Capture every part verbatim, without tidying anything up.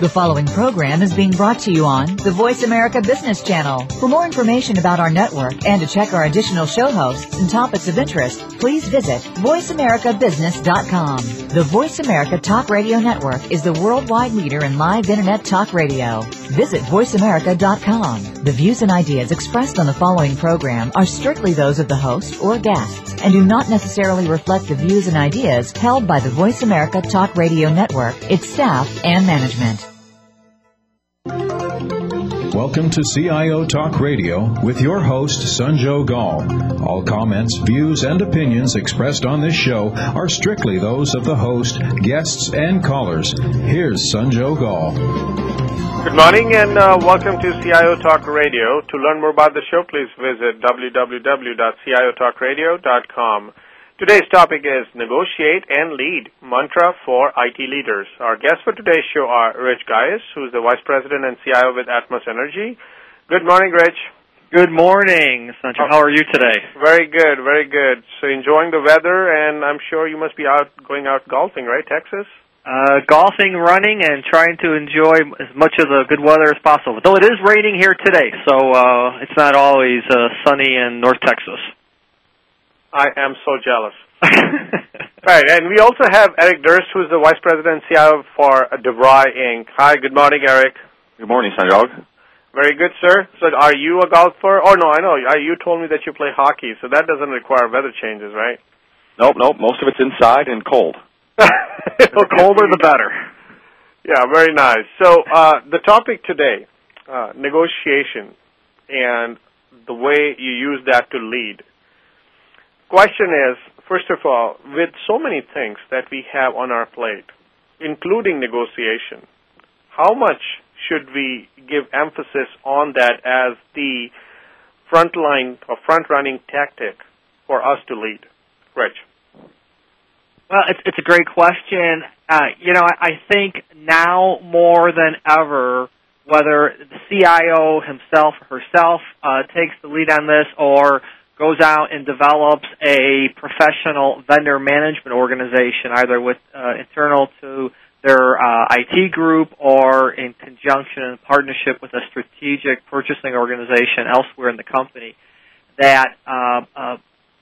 The following program is being brought to you on the Voice America Business Channel. For more information about our network and to check our additional show hosts and topics of interest, please visit voice america business dot com. The Voice America Talk Radio Network is the worldwide leader in live Internet talk radio. Visit voice america dot com. The views and ideas expressed on the following program are strictly those of the host or guests and do not necessarily reflect the views and ideas held by the Voice America Talk Radio Network, its staff, and management. Welcome to C I O Talk Radio with your host, Sanjog Gall. All comments, views, and opinions expressed on this show are strictly those of the host, guests, and callers. Here's Sanjog Gall. Good morning and uh, welcome to C I O Talk Radio. To learn more about the show, please visit w w w dot c i o talk radio dot com. Today's topic is Negotiate and Lead, Mantra for I T Leaders. Our guests for today's show are Rich Gaius, who's the Vice President and C I O with Atmos Energy. Good morning, Rich. Good morning, Sanjay. How are you today? Very good, very good. So enjoying the weather, and I'm sure you must be out going out golfing, right, Texas? Uh, golfing, running, and trying to enjoy as much of the good weather as possible. Though it is raining here today, so uh, it's not always uh, sunny in North Texas. I am so jealous. Right, and we also have Eric Durst, who's the Vice President and C I O for DeVry Incorporated. Hi, good morning, Eric. Good morning, Sanjog. Very good, sir. So are you a golfer? Oh, no, I know. You told me that you play hockey, so that doesn't require weather changes, right? Nope, nope. Most of it's inside and cold. The colder, the better. Yeah, very nice. So uh, the topic today, uh, negotiation, and the way you use that to lead. Question is, first of all, with so many things that we have on our plate, including negotiation, how much should we give emphasis on that as the frontline or front-running tactic for us to lead? Rich. Well, it's, it's a great question. Uh, you know, I, I think now more than ever, whether the C I O himself or herself uh, takes the lead on this or goes out and develops a professional vendor management organization, either with uh, internal to their uh, I T group or in conjunction and partnership with a strategic purchasing organization elsewhere in the company, that uh, uh,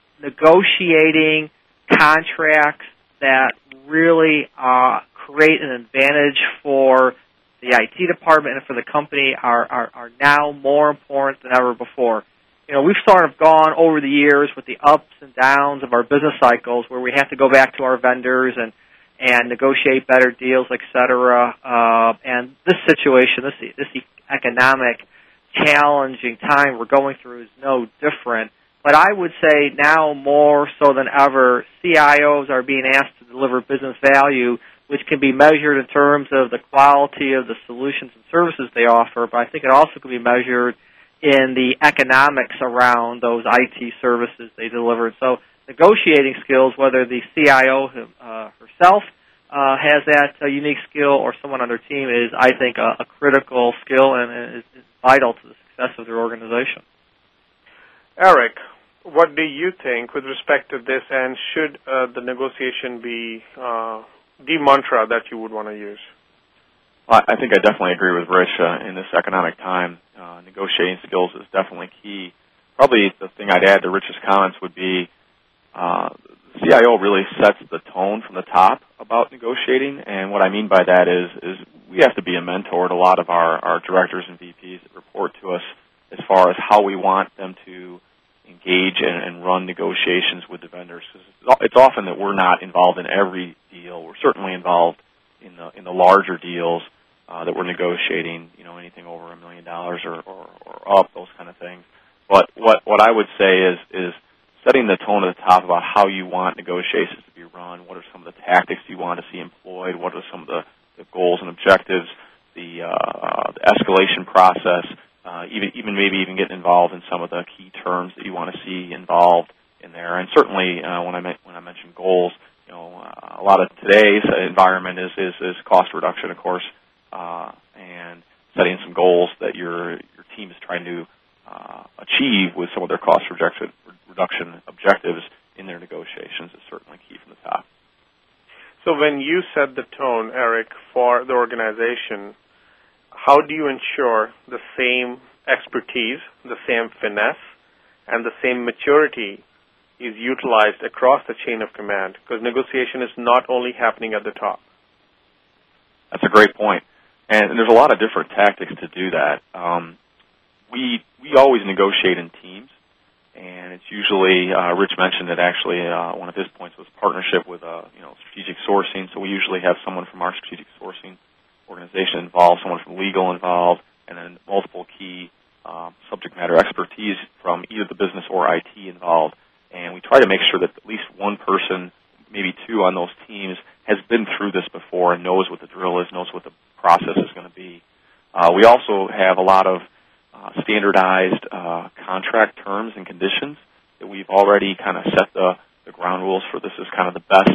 negotiating contracts that really uh, create an advantage for the I T department and for the company are, are, are now more important than ever before. You know, we've sort of gone over the years with the ups and downs of our business cycles where we have to go back to our vendors and, and negotiate better deals, et cetera. Uh, and this situation, this, this economic challenging time we're going through is no different. But I would say now more so than ever, C I Os are being asked to deliver business value, which can be measured in terms of the quality of the solutions and services they offer, but I think it also can be measured in the economics around those I T services they delivered. So negotiating skills, whether the C I O uh, herself uh, has that uh, unique skill or someone on their team, is, I think, a, a critical skill and is, is vital to the success of their organization. Eric, what do you think with respect to this, and should uh, the negotiation be uh, the mantra that you would want to use? Well, I think I definitely agree with Rich uh, in this economic time. Uh, negotiating skills is definitely key. Probably the thing I'd add to Rich's comments would be uh, the C I O really sets the tone from the top about negotiating, and what I mean by that is is we have to be a mentor to a lot of our, our directors and V Ps that report to us as far as how we want them to engage and, and run negotiations with the vendors. Because it's often that we're not involved in every deal. We're certainly involved in the in the larger deals uh, that we're negotiating. You know, anything over a million dollars or, or, or up, those kind of things. But what what I would say is is setting the tone at the top about how you want negotiations to be run. What are some of the tactics you want to see employed? What are some of the, the goals and objectives? The, uh, the escalation process. Uh, even, even maybe even getting involved in some of the key terms that you want to see involved in there. And certainly, uh, when I me- when I mentioned goals, you know, uh, a lot of today's environment is is, is cost reduction, of course, uh, and setting some goals that your your team is trying to uh, achieve with some of their cost reduction reduction objectives in their negotiations is certainly key from the top. So when you set the tone, Eric, for the organization, how do you ensure the same expertise, the same finesse, and the same maturity is utilized across the chain of command? Because negotiation is not only happening at the top. That's a great point. And there's a lot of different tactics to do that. Um, we we always negotiate in teams, and it's usually, uh, Rich mentioned that actually uh, one of his points was partnership with uh, you know strategic sourcing. So we usually have someone from our strategic sourcing organization involved, someone from legal involved, and then multiple key uh, subject matter expertise from either the business or I T involved. And we try to make sure that at least one person, maybe two on those teams, has been through this before and knows what the drill is, knows what the process is going to be. Uh, we also have a lot of uh, standardized uh, contract terms and conditions that we've already kind of set the, the ground rules for. This is kind of the best,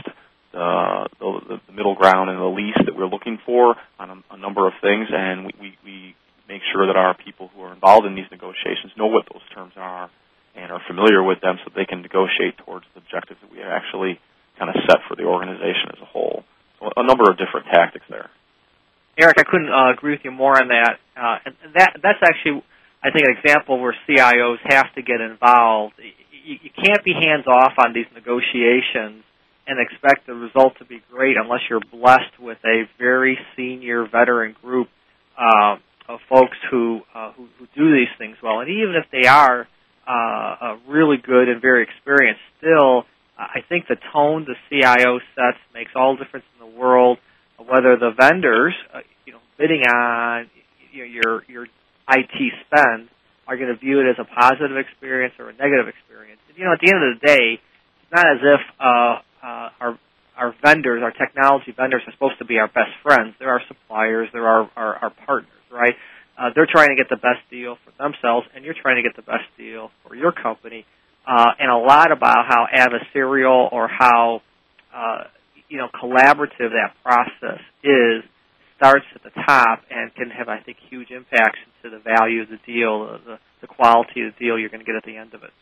uh, the, the middle ground and the least that we're looking for on a, a number of things, and we, we, we make sure that our people who are involved in these negotiations know what those terms are and are familiar with them so they can negotiate towards the objectives that we actually kind of set for the organization as a whole. So a number of different tactics there. Eric, I couldn't uh, agree with you more on that. Uh, and that that's actually, I think, an example where C I Os have to get involved. You, you can't be hands-off on these negotiations and expect the result to be great unless you're blessed with a very senior veteran group uh, of folks who, uh, who who do these things well. And even if they are uh, uh, really good and very experienced, still, I think the tone the C I O sets makes all the difference in the world. Whether the vendors, uh, you know, bidding on you know, your your I T spend are going to view it as a positive experience or a negative experience. You know, at the end of the day, it's not as if uh, uh, our our vendors, our technology vendors, are supposed to be our best friends. They're our suppliers. They're our our, our partners, right? Uh, they're trying to get the best deal for themselves, and you're trying to get the best deal for your company. Uh, and a lot about how adversarial or how uh, you know collaborative that process is starts at the top and can have, I think, huge impacts to the value of the deal, the, the quality of the deal you're going to get at the end of it.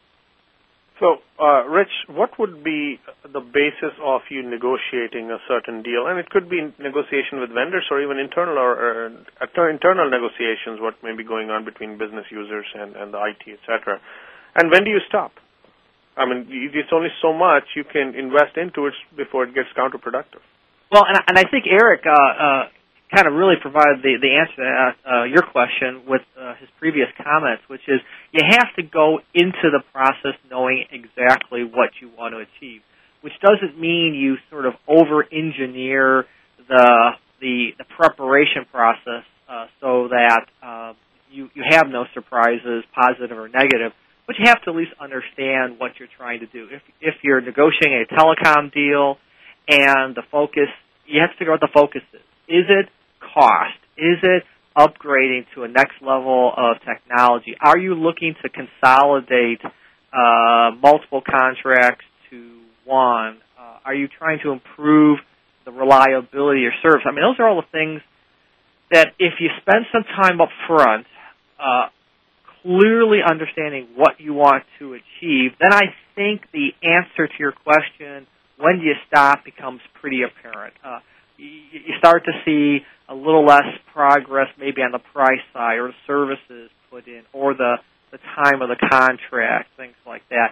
So, uh, Rich, what would be the basis of you negotiating a certain deal? And it could be negotiation with vendors or even internal or, or uh, internal negotiations, what may be going on between business users and, and the I T, et cetera. And when do you stop? I mean, it's only so much you can invest into it before it gets counterproductive. Well, and, and I think Eric uh, uh, kind of really provided the, the answer to uh, your question with uh, his previous comments, which is you have to go into the process knowing exactly what you want to achieve, which doesn't mean you sort of over-engineer the the, the preparation process uh, so that uh, you, you have no surprises, positive or negative. But you have to at least understand what you're trying to do. If if you're negotiating a telecom deal and the focus, you have to figure out what the focus is. Is it cost? Is it upgrading to a next level of technology? Are you looking to consolidate uh, multiple contracts to one? Uh, are you trying to improve the reliability of service? I mean, those are all the things that if you spend some time up front, uh, clearly understanding what you want to achieve, then I think the answer to your question, when do you stop, becomes pretty apparent. Uh, you, you start to see a little less progress maybe on the price side or the services put in or the, the time of the contract, things like that.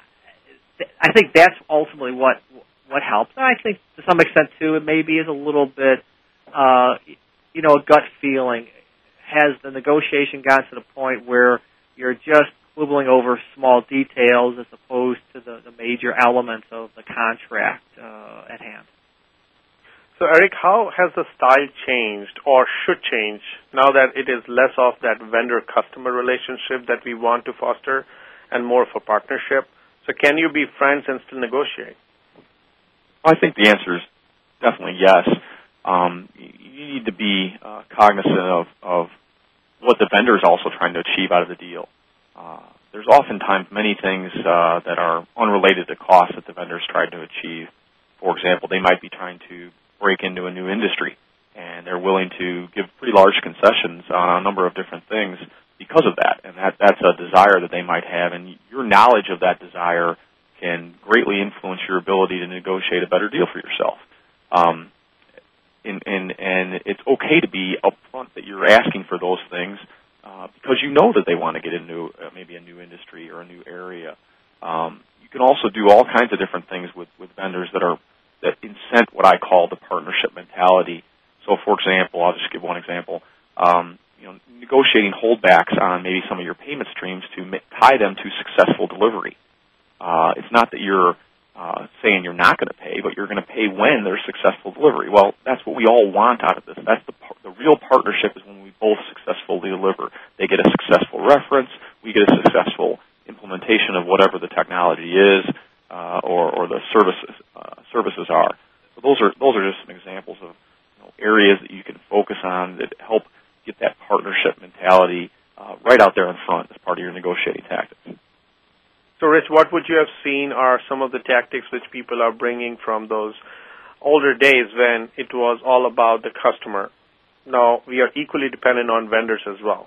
Uh, I think that's ultimately what what helps. And I think to some extent, too, it maybe is a little bit, uh, you know, a gut feeling. Has the negotiation gotten to the point where you're just quibbling over small details as opposed to the, the major elements of the contract uh, at hand? So, Eric, how has the style changed or should change now that it is less of that vendor-customer relationship that we want to foster and more of a partnership? So can you be friends and still negotiate? I think the answer is definitely yes. Um, you need to be uh, cognizant of, of what the vendor is also trying to achieve out of the deal. Uh, there's oftentimes many things uh, that are unrelated to cost that the vendor is trying to achieve. For example, they might be trying to break into a new industry, and they're willing to give pretty large concessions on a number of different things because of that, and that, that's a desire that they might have, and your knowledge of that desire can greatly influence your ability to negotiate a better deal for yourself. Um, in, in, and it's okay to be upfront that you're asking for those things uh, because you know that they want to get into uh, maybe a new industry or a new area. Um, you can also do all kinds of different things with, with vendors that are that incent what I call the partnership mentality. So, for example, I'll just give one example. Um, you know, negotiating holdbacks on maybe some of your payment streams to tie them to successful delivery. Uh, it's not that you're uh, saying you're not going to pay, but you're going to pay when there's successful delivery. Well, that's what we all want out of this. That's the the real partnership is when we both successfully deliver. They get a successful reference, we get a successful implementation of whatever the technology is uh, or, or the services uh, services are. So those are those are just some examples of you know, areas that you can focus on that help get that partnership mentality uh, right out there in front as part of your negotiating tactics. So, Rich, what would you have seen are some of the tactics which people are bringing from those older days when it was all about the customer? Now, we are equally dependent on vendors as well.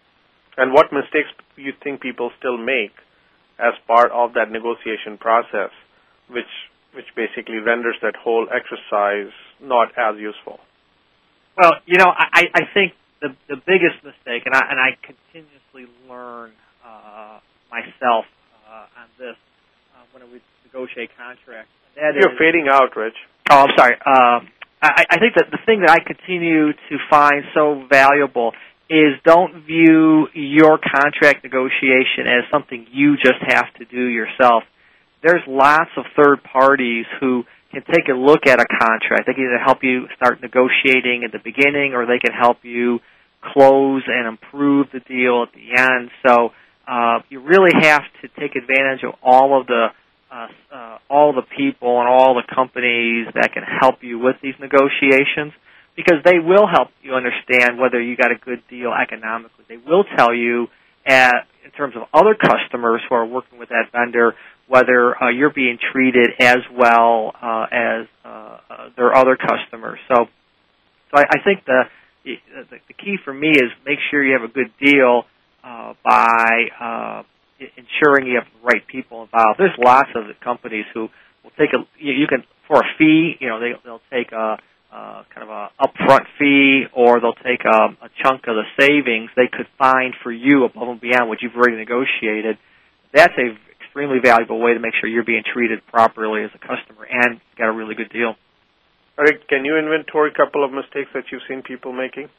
And what mistakes do you think people still make as part of that negotiation process, which which basically renders that whole exercise not as useful? Well, you know, I, I think the the biggest mistake, and I and I continuously learn uh, myself uh, on this uh, when we negotiate contracts. That You're is, fading out, Rich. Oh, I'm sorry. Uh, I, I think that the thing that I continue to find so valuable is don't view your contract negotiation as something you just have to do yourself. There's lots of third parties who can take a look at a contract. They can either help you start negotiating at the beginning, or they can help you close and improve the deal at the end. So uh, you really have to take advantage of all of the uh, uh, all the people and all the companies that can help you with these negotiations, because they will help you understand whether you got a good deal economically. They will tell you, at, in terms of other customers who are working with that vendor, whether uh, you're being treated as well uh, as uh, uh, their other customers. So, so I, I think the, the the key for me is make sure you have a good deal uh, by uh, ensuring you have the right people involved. There's lots of companies who will take a you, you can for a fee. You know, they, they'll take a uh, kind of a upfront fee, or they'll take a, a chunk of the savings they could find for you above and beyond what you've already negotiated. That's a extremely valuable way to make sure you're being treated properly as a customer and got a really good deal. Eric, can you inventory a couple of mistakes that you've seen people making?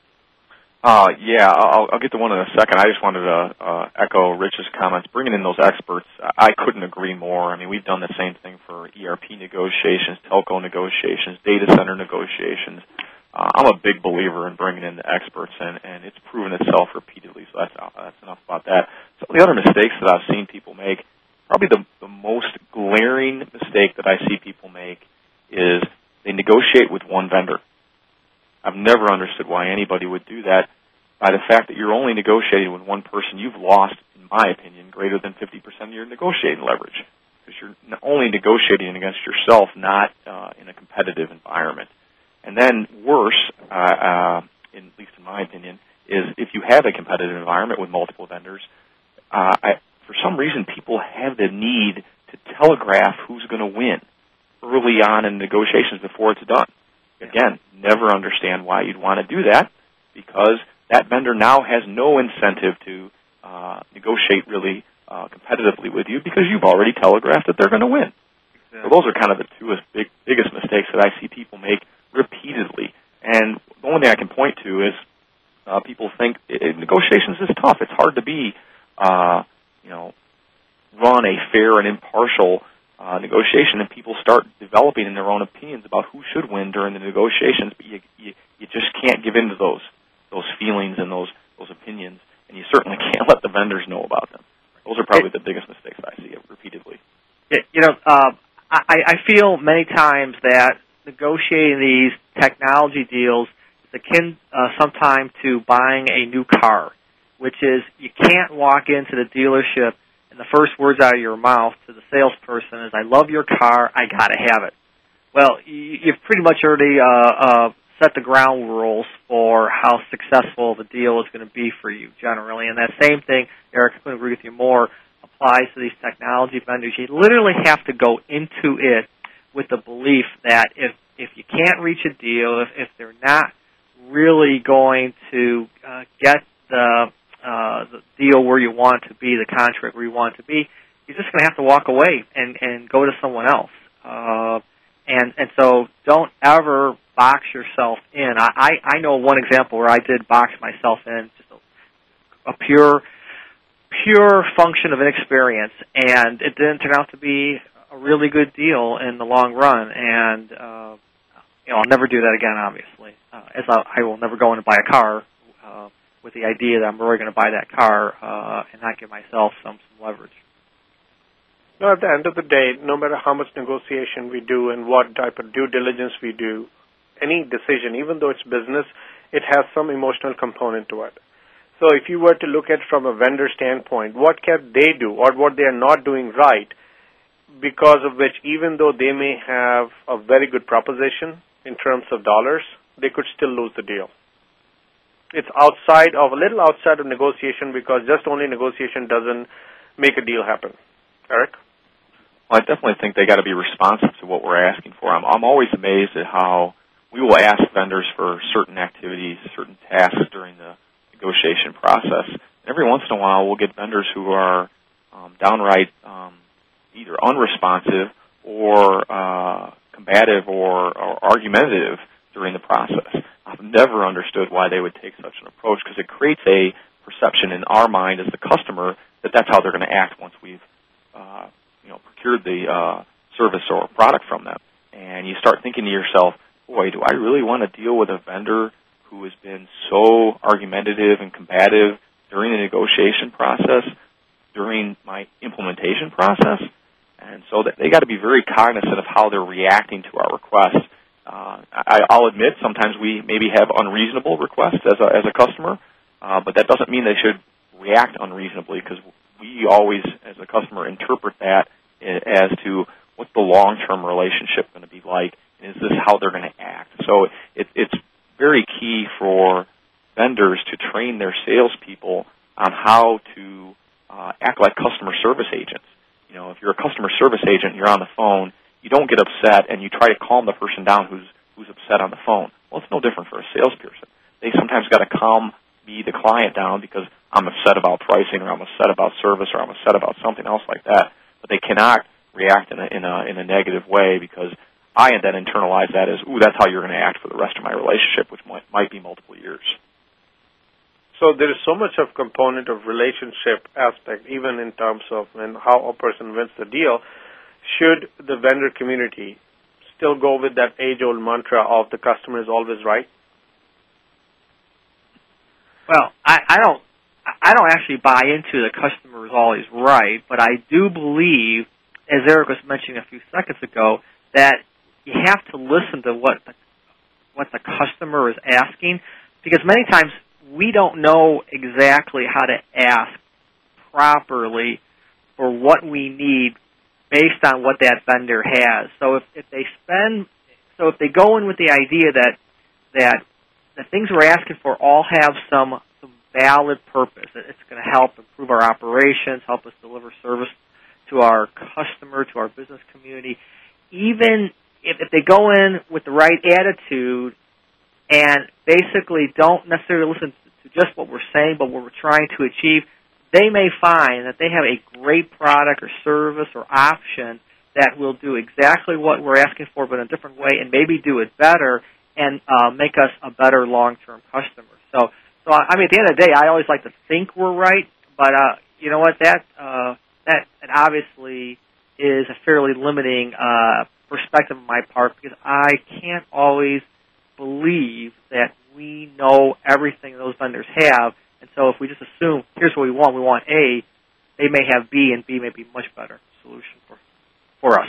Uh, yeah, I'll, I'll get to one in a second. I just wanted to uh, echo Rich's comments. Bringing in those experts, I couldn't agree more. I mean, we've done the same thing for E R P negotiations, telco negotiations, data center negotiations. Uh, I'm a big believer in bringing in the experts, and, and it's proven itself repeatedly, so that's, that's enough about that. Some of the other mistakes that I've seen people make, probably the, the most glaring mistake that I see people make is they negotiate with one vendor. I've never understood why anybody would do that. By the fact that you're only negotiating with one person, you've lost, in my opinion, greater than fifty percent of your negotiating leverage, because you're only negotiating against yourself, not uh, in a competitive environment. And then worse, uh, uh, in, at least in my opinion, is if you have a competitive environment with multiple vendors, uh, I, for some reason people have the need to telegraph who's going to win early on in negotiations before it's done. Again, never understand why you'd want to do that, because that vendor now has no incentive to uh, negotiate really uh, competitively with you, because you've already telegraphed that they're going to win. Exactly. So those are kind of the two big, biggest mistakes that I see people make repeatedly. And the only thing I can point to is uh, people think it, negotiations is tough. It's hard to be, uh, you know, run a fair and impartial Uh, negotiation, and people start developing in their own opinions about who should win during the negotiations, but you, you, you just can't give in to those those feelings and those those opinions, and you certainly can't let the vendors know about them. Those are probably the biggest mistakes I see repeatedly. You know, uh, I, I feel many times that negotiating these technology deals is akin uh, sometimes to buying a new car, which is you can't walk into the dealership and the first words out of your mouth to the salesperson is, "I love your car, I got to have it." Well, you've pretty much already uh, uh, set the ground rules for how successful the deal is going to be for you generally. And that same thing, Eric, I couldn't agree with you more, applies to these technology vendors. You literally have to go into it with the belief that if if you can't reach a deal, if, if they're not really going to uh, get the, uh, the deal where you want it to be, the contract where you want it to be, you're just going to have to walk away and, and go to someone else. Uh, and and so don't ever box yourself in. I, I, I know one example where I did box myself in, just a, a pure pure function of inexperience, and it didn't turn out to be a really good deal in the long run. And uh, you know, I'll never do that again, obviously. Uh, as I, I will never go in and buy a car uh, with the idea that I'm really going to buy that car uh, and not give myself some, some leverage. No, at the end of the day, no matter how much negotiation we do and what type of due diligence we do, any decision, even though it's business, it has some emotional component to it. So if you were to look at it from a vendor standpoint, what can they do or what they are not doing right, because of which even though they may have a very good proposition in terms of dollars, they could still lose the deal. It's outside of, a little outside of negotiation, because just only negotiation doesn't make a deal happen. Eric? Well, I definitely think they got to be responsive to what we're asking for. I'm, I'm always amazed at how we will ask vendors for certain activities, certain tasks during the negotiation process. Every once in a while, we'll get vendors who are um, downright um, either unresponsive or uh, combative or, or argumentative during the process. I've never understood why they would take such an approach, because it creates a perception in our mind as the customer that that's how they're going to act once we've uh, you know, procured the uh, service or product from them. And you start thinking to yourself, boy, do I really want to deal with a vendor who has been so argumentative and combative during the negotiation process, during my implementation process? And so that they got to be very cognizant of how they're reacting to our requests. Uh, I, I'll admit sometimes we maybe have unreasonable requests as a, as a customer, uh, but that doesn't mean they should react unreasonably, because we always, as a customer, interpret that as to what's the long-term relationship going to be like, and is this how they're going to act? So it, it's very key for vendors to train their salespeople on how to uh, act like customer service agents. You know, if you're a customer service agent and you're on the phone, you don't get upset and you try to calm the person down who's who's upset on the phone. Well, it's no different for a salesperson. They sometimes got to calm me, the client, down because I'm upset about pricing, or I'm upset about service, or I'm upset about something else like that. But they cannot react in a in a in a negative way, because I then internalize that as, ooh, that's how you're going to act for the rest of my relationship, which might might be multiple years. So there is so much of component of relationship aspect, even in terms of when how a person wins the deal. Should the vendor community still go with that age-old mantra of the customer is always right? Well, I, I don't I don't actually buy into the customer is always right, but I do believe, as Eric was mentioning a few seconds ago, that you have to listen to what the, what the customer is asking, because many times we don't know exactly how to ask properly for what we need based on what that vendor has. So if, if they spend, so if they go in with the idea that that the things we're asking for all have some, some valid purpose, that it's going to help improve our operations, help us deliver service to our customer, to our business community, even if, if they go in with the right attitude and basically don't necessarily listen to just what we're saying, but what we're trying to achieve, they may find that they have a great product or service or option that will do exactly what we're asking for, but in a different way, and maybe do it better and uh, make us a better long-term customer. So, so I mean, at the end of the day, I always like to think we're right, but uh, you know what? That uh, that, that obviously is a fairly limiting uh, perspective on my part, because I can't always believe that we know everything those vendors have. And so if we just assume, here's what we want, we want A, they may have B, and B may be a much better solution for for us.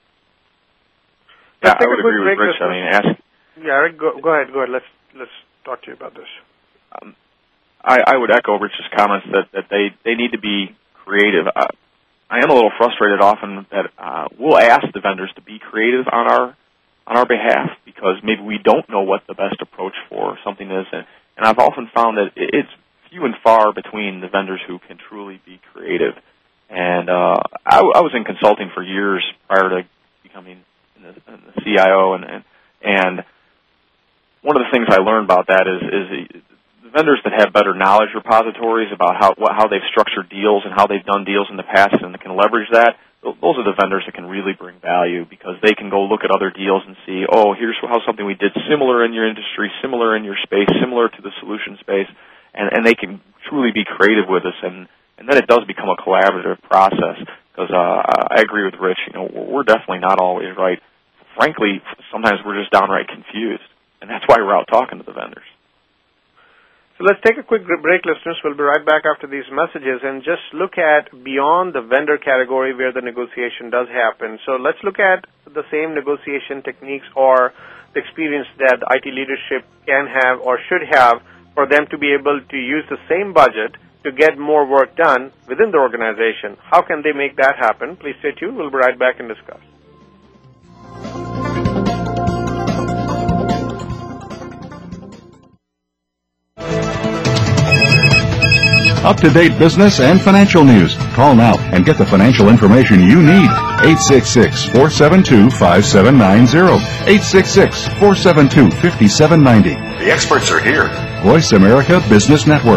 Yeah, I would agree with Rich. I mean, ask. Yeah, go, go ahead, go ahead. Let's let's talk to you about this. Um, I, I would echo Rich's comments that, that they, they need to be creative. Uh, I am a little frustrated often that uh, we'll ask the vendors to be creative on our on our behalf, because maybe we don't know what the best approach for something is, and, and I've often found that it's few and far between the vendors who can truly be creative. And uh, I, I was in consulting for years prior to becoming the, the C I O, and, and And one of the things I learned about that is, is the vendors that have better knowledge repositories about how what, how they've structured deals and how they've done deals in the past and can leverage that, those are the vendors that can really bring value, because they can go look at other deals and see, oh, here's how something we did similar in your industry, similar in your space, similar to the solution space, and, and they can truly be creative with us, and, and then it does become a collaborative process, because uh, I agree with Rich, you know, we're definitely not always right. Frankly, sometimes we're just downright confused, and that's why we're out talking to the vendors. So let's take a quick break, listeners. We'll be right back after these messages and just look at beyond the vendor category where the negotiation does happen. So let's look at the same negotiation techniques or the experience that the I T leadership can have or should have for them to be able to use the same budget to get more work done within the organization. How can they make that happen? Please stay tuned. We'll be right back and discuss. Up-to-date business and financial news. Call now and get the financial information you need. eight six six, four seven two, five seven nine zero. eight six six, four seven two, five seven nine zero. The experts are here. Voice America Business Network.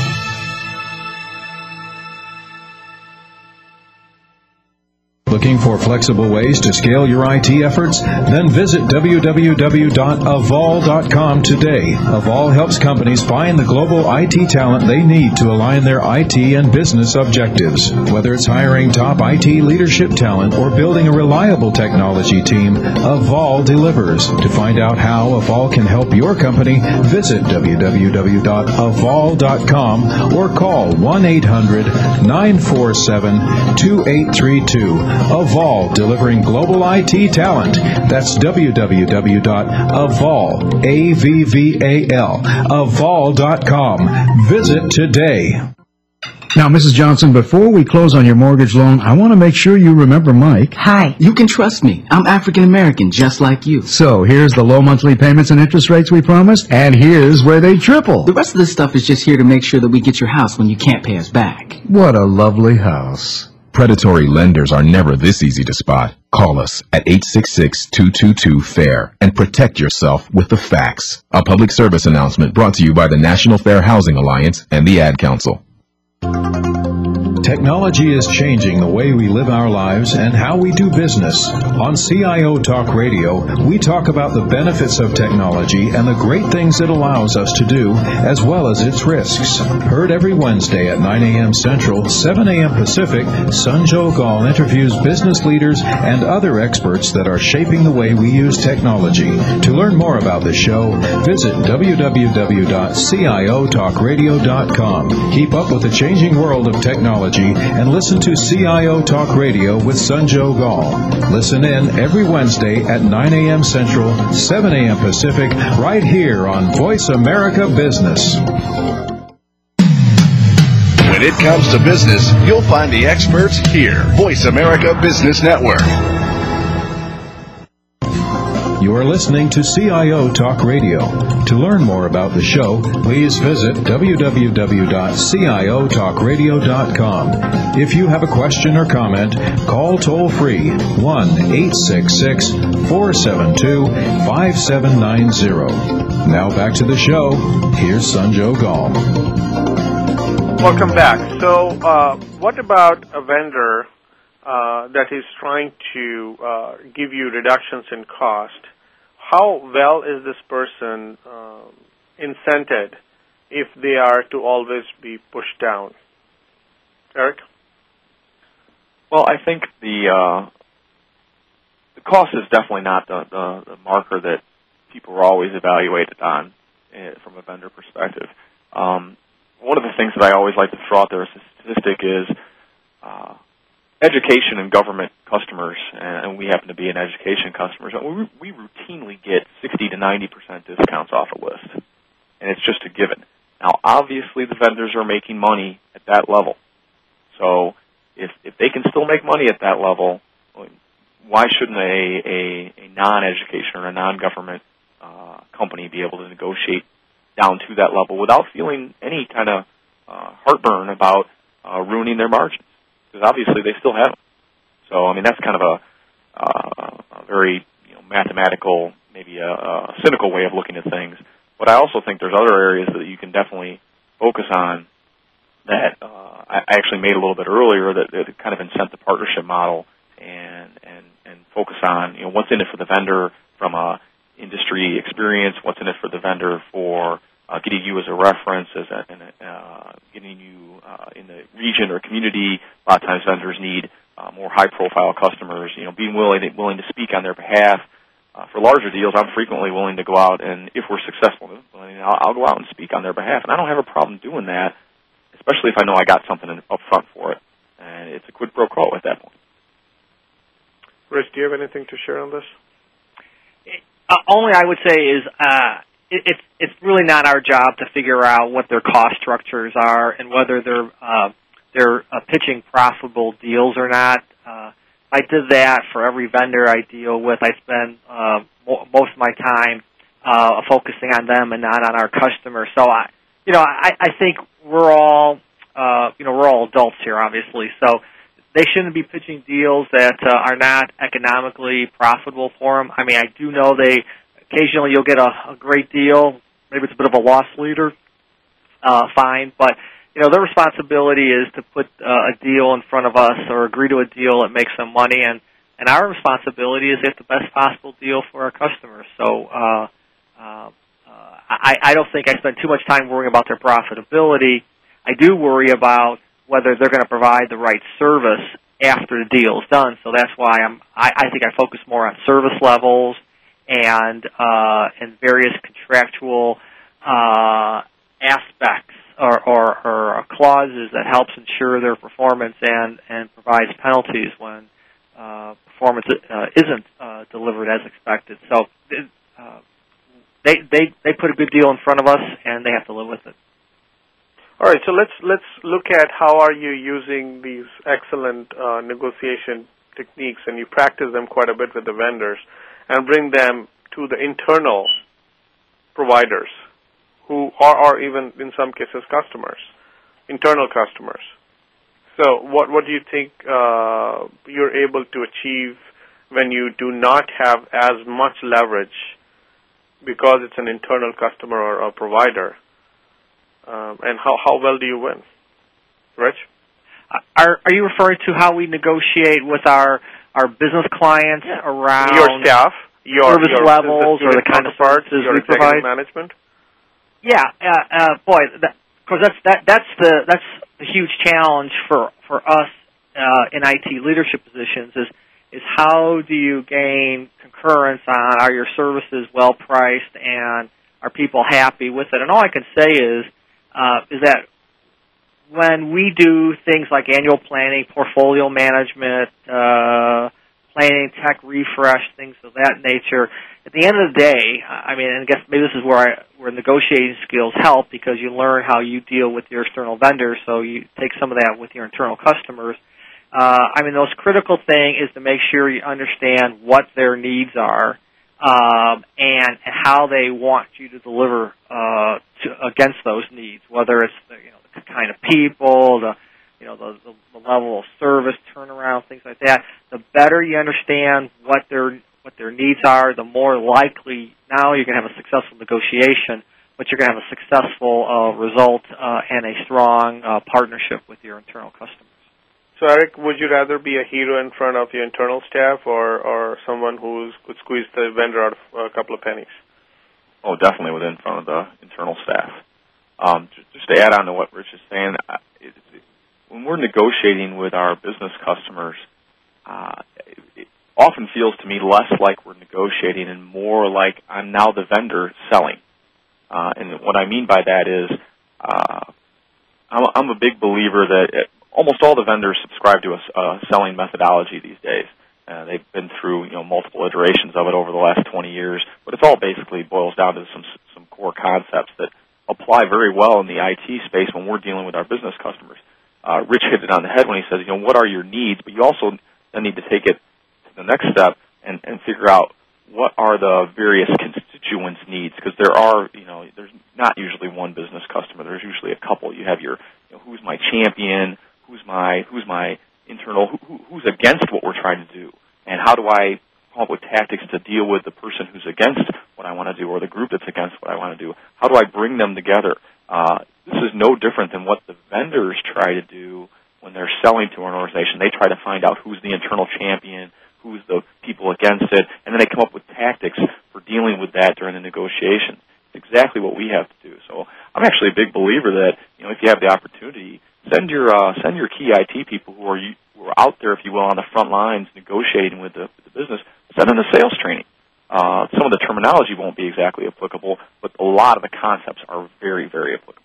Looking for flexible ways to scale your I T efforts? Then visit w w w dot avol dot com today. Avol helps companies find the global I T talent they need to align their I T and business objectives. Whether it's hiring top I T leadership talent or building a reliable technology team, Avol delivers. To find out how Avol can help your company, visit w w w dot avol dot com or call one eight hundred, nine four seven, two eight three two. Avol, delivering global I T talent. That's w w w dot avol, A V V A L, avol dot com. Visit today. Now, Missus Johnson, before we close on your mortgage loan, I want to make sure you remember Mike. Hi, you can trust me. I'm African American, just like you. So, here's the low monthly payments and interest rates we promised, and here's where they triple. The rest of this stuff is just here to make sure that we get your house when you can't pay us back. What a lovely house. Predatory lenders are never this easy to spot. Call us at eight six six, two two two, FAIR and protect yourself with the facts. A public service announcement brought to you by the National Fair Housing Alliance and the Ad Council. Technology is changing the way we live our lives and how we do business. On C I O Talk Radio, we talk about the benefits of technology and the great things it allows us to do, as well as its risks. Heard every Wednesday at nine a.m. Central, seven a.m. Pacific, Sanjog Aul interviews business leaders and other experts that are shaping the way we use technology. To learn more about the show, visit w w w dot c i o talk radio dot com. Keep up with the changing world of technology and listen to C I O Talk Radio with Sanjog Aul. Listen in every Wednesday at nine a.m. Central, seven a.m. Pacific, right here on Voice America Business. When it comes to business, you'll find the experts here. Voice America Business Network. You are listening to C I O Talk Radio. To learn more about the show, please visit w w w dot c i o talk radio dot com. If you have a question or comment, call toll-free one eight six six, four seven two, five seven nine zero. Now back to the show. Here's Sanjog Aul. Welcome back. So uh, what about a vendor uh, that is trying to uh, give you reductions in cost? How well is this person uh, incented if they are to always be pushed down? Eric? Well, I think the uh, the cost is definitely not the, the, the marker that people are always evaluated on uh, from a vendor perspective. Um, one of the things that I always like to throw out there as a statistic is uh, education and government customers, and we happen to be an education customers, we, we routinely get sixty to ninety percent discounts off a list, and it's just a given. Now, obviously, the vendors are making money at that level, so if if they can still make money at that level, why shouldn't a, a, a non-education or a non-government uh, company be able to negotiate down to that level without feeling any kind of uh, heartburn about uh, ruining their margins? Because obviously they still have them. So, I mean, that's kind of a, uh, a very you know, mathematical, maybe a, a cynical way of looking at things. But I also think there's other areas that you can definitely focus on that uh, I actually made a little bit earlier that, that kind of incent the partnership model and, and, and focus on, you know, what's in it for the vendor from a industry experience, what's in it for the vendor for uh, getting you as a reference, as a, and, uh, getting you uh, in the region or community. A lot of times vendors need uh, more high-profile customers, you know, being willing, willing to speak on their behalf. Uh, for larger deals, I'm frequently willing to go out, and if we're successful, I'll, I'll go out and speak on their behalf. And I don't have a problem doing that, especially if I know I got something up front for it. And it's a quid pro quo at that point. Rich, do you have anything to share on this? Uh, only I would say is uh, it, it's it's really not our job to figure out what their cost structures are and whether they're uh, they're uh, pitching profitable deals or not. Uh, I did that for every vendor I deal with. I spend uh, mo- most of my time uh, focusing on them and not on our customers. So I, you know, I, I think we're all uh, you know we're all adults here, obviously. So they shouldn't be pitching deals that uh, are not economically profitable for them. I mean, I do know they occasionally you'll get a, a great deal. Maybe it's a bit of a loss leader, uh, fine. But, you know, their responsibility is to put uh, a deal in front of us or agree to a deal that makes them money. And, and our responsibility is to get the best possible deal for our customers. So uh, uh, I, I don't think I spend too much time worrying about their profitability. I do worry about whether they're going to provide the right service after the deal is done. So that's why I'm, I, I think I focus more on service levels and uh, and various contractual uh, aspects or, or, or clauses that helps ensure their performance and, and provides penalties when uh, performance uh, isn't uh, delivered as expected. So uh, they, they, they put a good deal in front of us, and they have to live with it. All right, so let's let's look at how are you using these excellent uh, negotiation techniques, and you practice them quite a bit with the vendors, and bring them to the internal providers, who are, are even in some cases customers, internal customers. So, what what do you think uh, you're able to achieve when you do not have as much leverage because it's an internal customer or a provider? Um, and how, how well do you win? Rich? Are are you referring to how we negotiate with our, our business clients yeah. around your staff, your service your levels, or the kind of services your we provide? Management? Yeah, uh, uh, boy, that, of course that's that that's the that's the huge challenge for for us uh, in I T leadership positions is is how do you gain concurrence on are your services well priced and are people happy with it? And all I can say is. Uh, is that when we do things like annual planning, portfolio management, uh, planning, tech refresh, things of that nature, at the end of the day, I mean, and I guess maybe this is where, I, where negotiating skills help because you learn how you deal with your external vendors, so you take some of that with your internal customers. Uh, I mean, the most critical thing is to make sure you understand what their needs are. Um, and, and how they want you to deliver uh, to, against those needs, whether it's the, you know the kind of people, the you know the, the, the level of service, turnaround, things like that. The better you understand what their what their needs are, the more likely now you're going to have a successful negotiation, but you're going to have a successful uh, result uh, and a strong uh, partnership with your internal customers. So, Eric, would you rather be a hero in front of your internal staff or, or someone who could squeeze the vendor out of a couple of pennies? Oh, definitely within front of the internal staff. Um, just to add on to what Rich is saying, it, it, when we're negotiating with our business customers, uh, it, it often feels to me less like we're negotiating and more like I'm now the vendor selling. Uh, and what I mean by that is uh, I'm, I'm a big believer that it, almost all the vendors subscribe to a uh, selling methodology these days. Uh, they've been through, you know, multiple iterations of it over the last twenty years, but it's all basically boils down to some some core concepts that apply very well in the I T space when we're dealing with our business customers. Uh, Rich hit it on the head when he says, you know, what are your needs? But you also then need to take it to the next step and, and figure out what are the various constituents' needs, because there are, you know, there's not usually one business customer. There's usually a couple. You have your, you know, who's my champion? Who's my who's my internal? Who, who's against what we're trying to do? And how do I come up with tactics to deal with the person who's against what I want to do or the group that's against what I want to do? How do I bring them together? Uh, this is no different than what the vendors try to do when they're selling to an organization. They try to find out who's the internal champion, who's the people against it, and then they come up with tactics for dealing with that during the negotiation. It's exactly what we have to do. So I'm actually a big believer that, you know, if you have the opportunity, send your uh, send your key I T people who are, who are out there, if you will, on the front lines negotiating with the, with the business, send them to sales training. Uh, some of the terminology won't be exactly applicable, but a lot of the concepts are very, very applicable.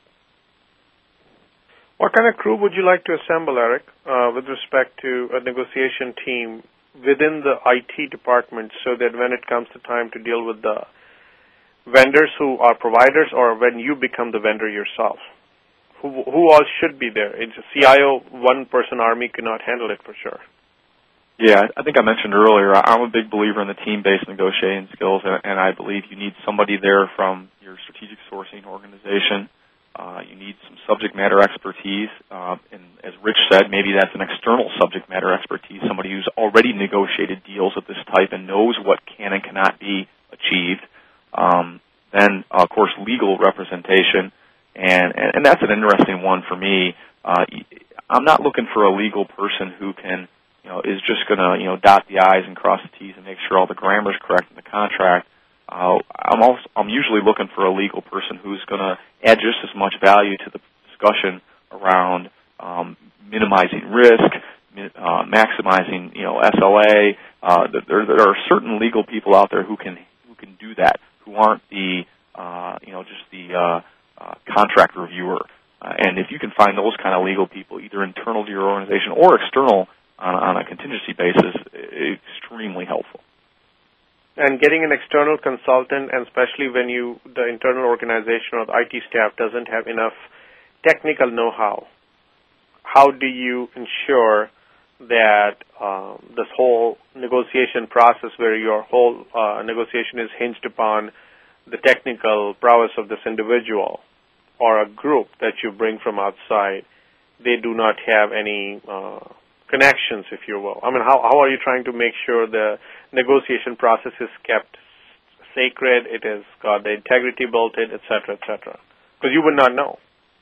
What kind of crew would you like to assemble, Eric, uh, with respect to a negotiation team within the I T department so that when it comes to time to deal with the vendors who are providers or when you become the vendor yourself? Who, who all should be there? It's a C I O, one-person army cannot handle it for sure. Yeah, I think I mentioned earlier, I'm a big believer in the team-based negotiating skills, and, and I believe you need somebody there from your strategic sourcing organization. Uh, you need some subject matter expertise, uh, and as Rich said, maybe that's an external subject matter expertise, somebody who's already negotiated deals of this type and knows what can and cannot be achieved. Um, then, uh, of course, legal representation, and, and, and that's an interesting one for me. Uh, I'm not looking for a legal person who can, you know, is just going to, you know, dot the I's and cross the T's and make sure all the grammar's correct in the contract. Uh, I'm also, I'm usually looking for a legal person who's going to add just as much value to the discussion around um, minimizing risk, uh, maximizing, you know, S L A. Uh, there, there are certain legal people out there who can who can do that, who aren't the, uh, you know, just the uh, uh, contract reviewer. Uh, and if you can find those kind of legal people, either internal to your organization or external on, on a contingency basis, extremely helpful. And getting an external consultant, and especially when you, the internal organization or the I T staff doesn't have enough technical know-how, how do you ensure that um, this whole negotiation process where your whole uh, negotiation is hinged upon the technical prowess of this individual or a group that you bring from outside, they do not have any uh, connections, if you will? I mean, how, how are you trying to make sure the negotiation process is kept sacred, it has got the integrity built in, et cetera, et cetera? Because you would not know.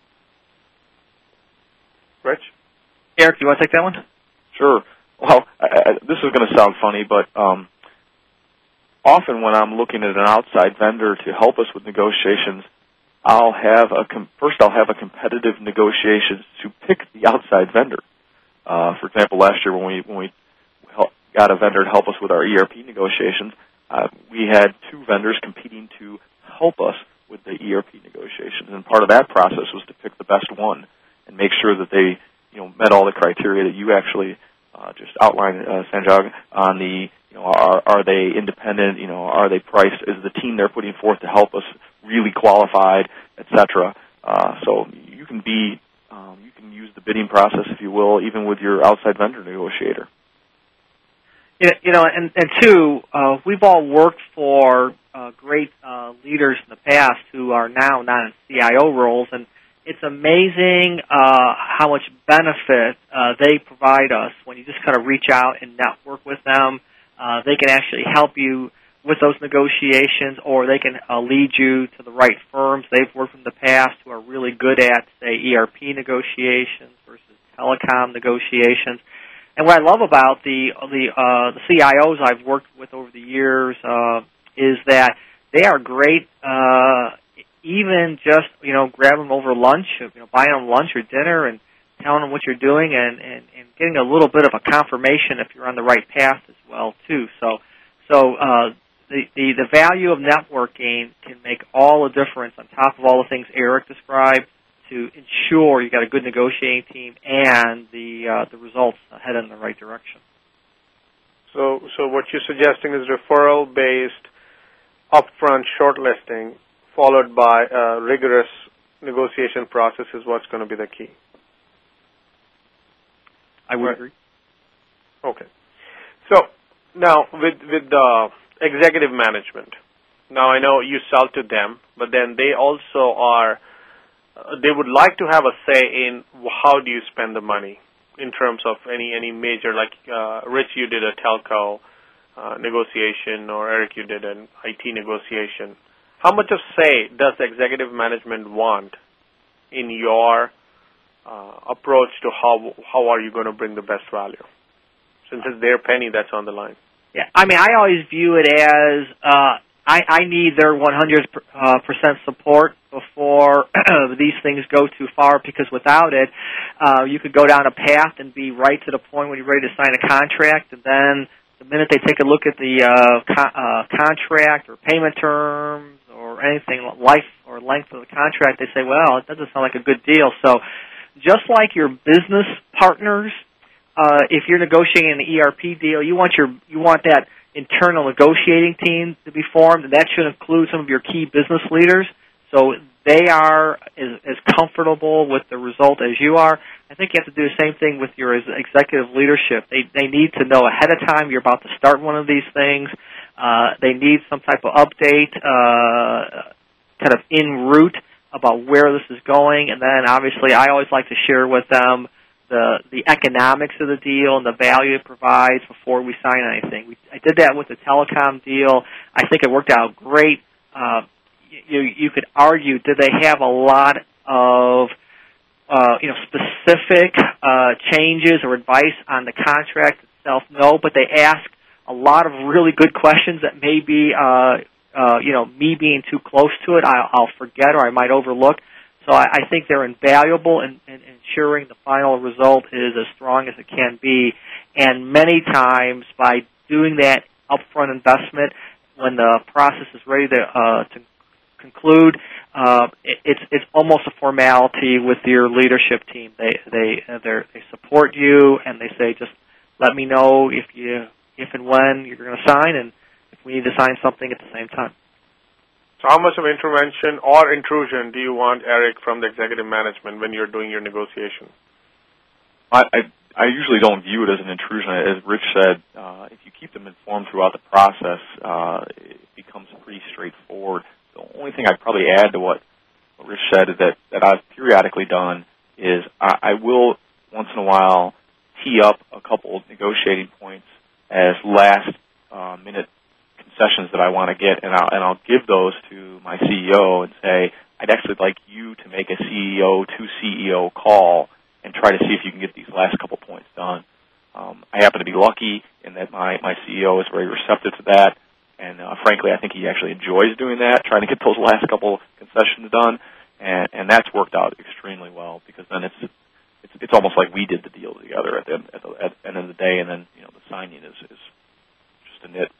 Rich? Eric, do you want to take that one? Sure. Well, I, I, this is going to sound funny, but um, often when I'm looking at an outside vendor to help us with negotiations, I'll have a com- first I'll have a competitive negotiations to pick the outside vendor. Uh, for example, last year when we when we help, got a vendor to help us with our E R P negotiations, uh, we had two vendors competing to help us with the E R P negotiations, and part of that process was to pick the best one and make sure that they, you know, met all the criteria that you actually uh, just outlined, uh, Sanjog, on the, you know, are are they independent? You know, are they priced? Is the team they're putting forth to help us really qualified, et cetera. Uh, so you can be Um, you can use the bidding process, if you will, even with your outside vendor negotiator. Yeah, you know, and, and two, uh, we've all worked for uh, great uh, leaders in the past who are now not in C I O roles, and it's amazing uh, how much benefit uh, they provide us when you just kind of reach out and network with them. Uh, they can actually help you with those negotiations, or they can uh, lead you to the right firms they've worked in the past who are really good at, say, E R P negotiations versus telecom negotiations. And what I love about the the, uh, the C I Os I've worked with over the years uh, is that they are great, uh, even just, you know, grabbing them over lunch, you know, buying them lunch or dinner and telling them what you're doing, and, and, and getting a little bit of a confirmation if you're on the right path as well, too. So, so uh, The, the, the value of networking can make all the difference on top of all the things Eric described to ensure you got a good negotiating team and the uh, the results head in the right direction. So, so what you're suggesting is referral-based upfront shortlisting followed by a rigorous negotiation process is what's going to be the key. I would right. agree. Okay. So now with with the executive management. Now, I know you sell to them, but then they also are, uh, they would like to have a say in how do you spend the money in terms of any, any major, like, uh, Rich, you did a telco, uh, negotiation, or Eric, you did an I T negotiation. How much of say does the executive management want in your uh, approach to how how are you going to bring the best value? Since it's their penny that's on the line. Yeah, I mean, I always view it as uh, I, I need their one hundred percent support before these things go too far, because without it, uh, you could go down a path and be right to the point when you're ready to sign a contract, and then the minute they take a look at the uh, co- uh, contract or payment terms or anything, life or length of the contract, they say, well, it doesn't sound like a good deal. So just like your business partners, uh, if you're negotiating an E R P deal, you want your you want that internal negotiating team to be formed, and that should include some of your key business leaders, so they are as, as comfortable with the result as you are. I think you have to do the same thing with your executive leadership. They they need to know ahead of time you're about to start one of these things. Uh, they need some type of update, uh, kind of en route about where this is going, and then obviously I always like to share with them the the economics of the deal and the value it provides before we sign anything. We, I did that with the telecom deal. I think it worked out great. Uh, you you could argue, did they have a lot of uh, you know specific uh, changes or advice on the contract itself? No, but they asked a lot of really good questions that maybe uh, uh, you know me being too close to it, I, I'll forget or I might overlook. So I, I think they're invaluable in, in ensuring the final result is as strong as it can be. And many times, by doing that upfront investment, when the process is ready to uh, to conclude, uh, it, it's it's almost a formality with your leadership team. They they uh, they support you, and they say, just let me know if you if and when you're going to sign, and if we need to sign something at the same time. So how much of intervention or intrusion do you want, Eric, from the executive management when you're doing your negotiation? I, I, I usually don't view it as an intrusion. As Rich said, uh, if you keep them informed throughout the process, uh, it becomes pretty straightforward. The only thing I'd probably add to what, what Rich said is that, that I've periodically done is I, I will once in a while tee up a couple of negotiating points as last uh, minute concessions that I want to get, and I'll, and I'll give those to my C E O and say, I'd actually like you to make a C E O to C E O call and try to see if you can get these last couple points done. Um, I happen to be lucky in that my, my C E O is very receptive to that, and uh, frankly, I think he actually enjoys doing that, trying to get those last couple concessions done, and, and that's worked out extremely well, because then it's it's, it's almost like we did the deal together at the, at the at the end of the day, and then you know the signing is, is just a nit.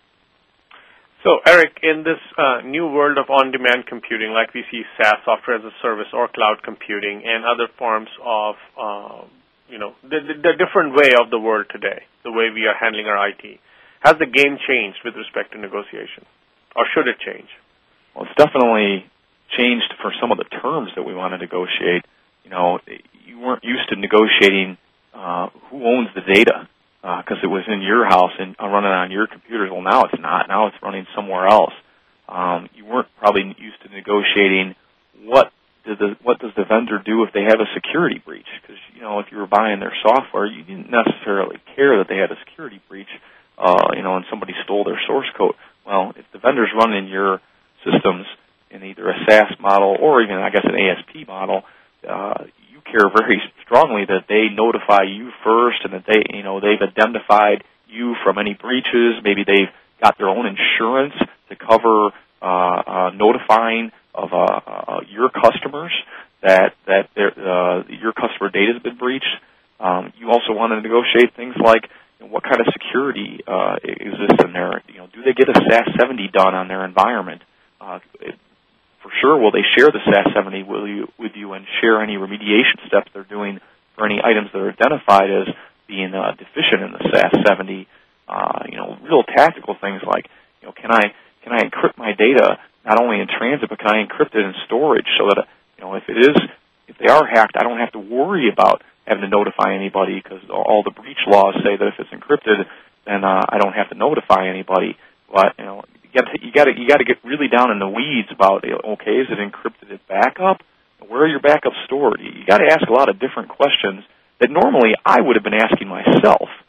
So, Eric, in this uh, new world of on-demand computing, like we see SaaS, software as a service, or cloud computing, and other forms of, uh, you know, the, the different way of the world today, the way we are handling our I T, has the game changed with respect to negotiation, or should it change? Well, it's definitely changed for some of the terms that we want to negotiate. You know, you weren't used to negotiating uh, who owns the data, because uh, it was in your house and uh, running on your computers. Well, now it's not. Now it's running somewhere else. Um, you weren't probably used to negotiating what does the what does the vendor do if they have a security breach? Because you know, if you were buying their software, you didn't necessarily care that they had a security breach. Uh, you know, and somebody stole their source code. Well, if the vendor's running your systems in either a SaaS model or even, I guess, an A S P model, uh, you care very strongly that they notify you first, and that they, you know, they've indemnified you from any breaches. Maybe they've got their own insurance to cover uh, uh, notifying of uh, uh, your customers that that uh, your customer data has been breached. Um, you also want to negotiate things like, you know, what kind of security uh, exists in there. You know, do they get a S A S seventy done on their environment? Uh, it, For sure, will they share the S A S seventy with you, with you and share any remediation steps they're doing for any items that are identified as being uh, deficient in the S A S seventy? Uh, you know, real tactical things like, you know, can I can I encrypt my data not only in transit, but can I encrypt it in storage so that, you know, if it is if they are hacked, I don't have to worry about having to notify anybody, because all the breach laws say that if it's encrypted, then uh, I don't have to notify anybody. But you know. You got to you got to get really down in the weeds about, okay, is it encrypted at backup? Where are your backups stored? You got to ask a lot of different questions that normally I would have been asking myself,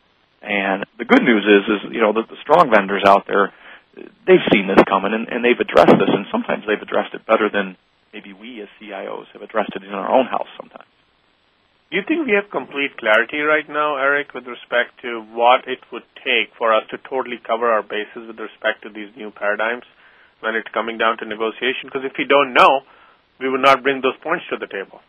And the good news is, is you know, the, the strong vendors out there, they've seen this coming, and, and they've addressed this, and sometimes they've addressed it better than maybe we as C I Os have addressed it in our own house sometimes. Do you think we have complete clarity right now, Eric, with respect to what it would take for us to totally cover our bases with respect to these new paradigms when it's coming down to negotiation? Because if we don't know, we would not bring those points to the table.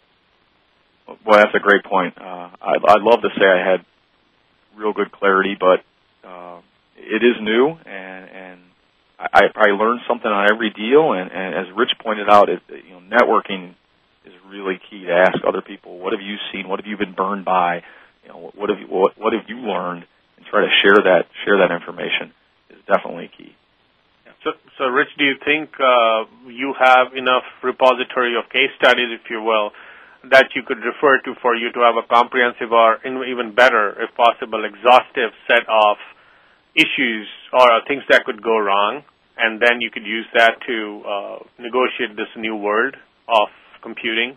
Well, that's a great point. Uh, I'd, I'd love to say I had real good clarity, but uh, it is new, and, and I, I learned something on every deal. And, and as Rich pointed out, it, you know, networking is really key to ask other people, what have you seen? What have you been burned by? You know, what have you what, what have you learned? And try to share that share that information is definitely key. So, so Rich, do you think uh, you have enough repository of case studies, if you will, that you could refer to for you to have a comprehensive or even better, if possible, exhaustive set of issues or things that could go wrong, and then you could use that to uh, negotiate this new world of computing?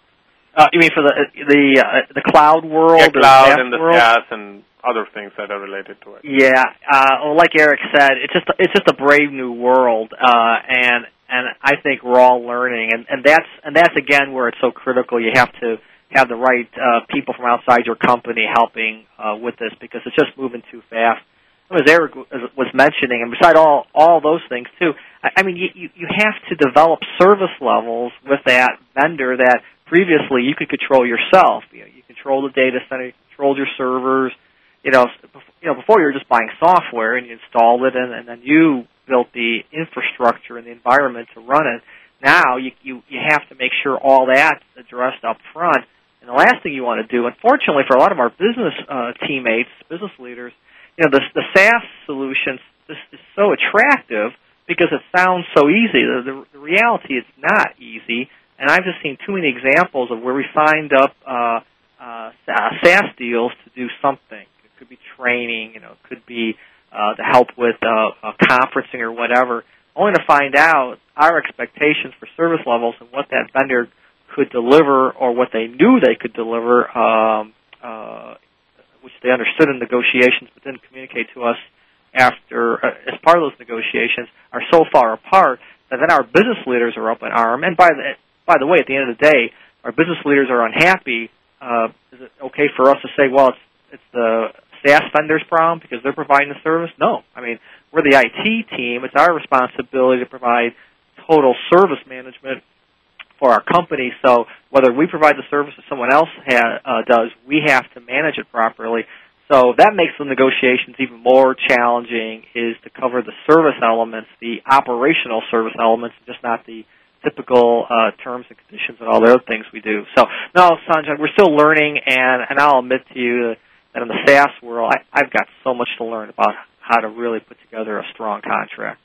Uh, you mean for the the uh, the cloud world, yeah, cloud the and the world? SaaS and other things that are related to it. Yeah, uh, well, like Eric said, it's just it's just a brave new world, uh, and and I think we're all learning, and, and that's and that's again where it's so critical. You have to have the right uh, people from outside your company helping uh, with this, because it's just moving too fast. As Eric was mentioning, and beside all all those things too, I, I mean, you you have to develop service levels with that vendor that previously you could control yourself. You know, you control the data center, you controlled your servers. You know, you know, before you were just buying software and you installed it, and, and then you built the infrastructure and the environment to run it. Now you you you have to make sure all that's addressed up front. And the last thing you want to do, unfortunately, for a lot of our business uh, teammates, business leaders, you know, the the SaaS solution is, is so attractive because it sounds so easy. The, the, the reality, it's not easy. And I've just seen too many examples of where we signed up uh, uh, SaaS deals to do something. It could be training, you know, it could be uh, to help with uh, uh, conferencing or whatever, only to find out our expectations for service levels and what that vendor could deliver or what they knew they could deliver, um, uh, which they understood in negotiations but didn't communicate to us after, uh, as part of those negotiations, are so far apart that then our business leaders are up in arms. And by the by the way, at the end of the day, our business leaders are unhappy. Uh, is it okay for us to say, well, it's it's the SaaS vendor's problem because they're providing the service? No. I mean, we're the I T team. It's our responsibility to provide total service management for our company. So whether we provide the service or someone else ha- uh, does, we have to manage it properly. So that makes the negotiations even more challenging, is to cover the service elements, the operational service elements, just not the typical uh, terms and conditions and all the other things we do. So, no, Sanjay, we're still learning, and, and I'll admit to you that in the SaaS world, I, I've got so much to learn about how to really put together a strong contract.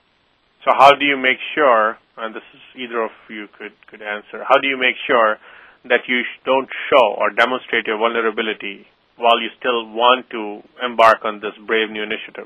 So how do you make sure, and this is either of you could, could answer, how do you make sure that you sh- don't show or demonstrate your vulnerability while you still want to embark on this brave new initiative?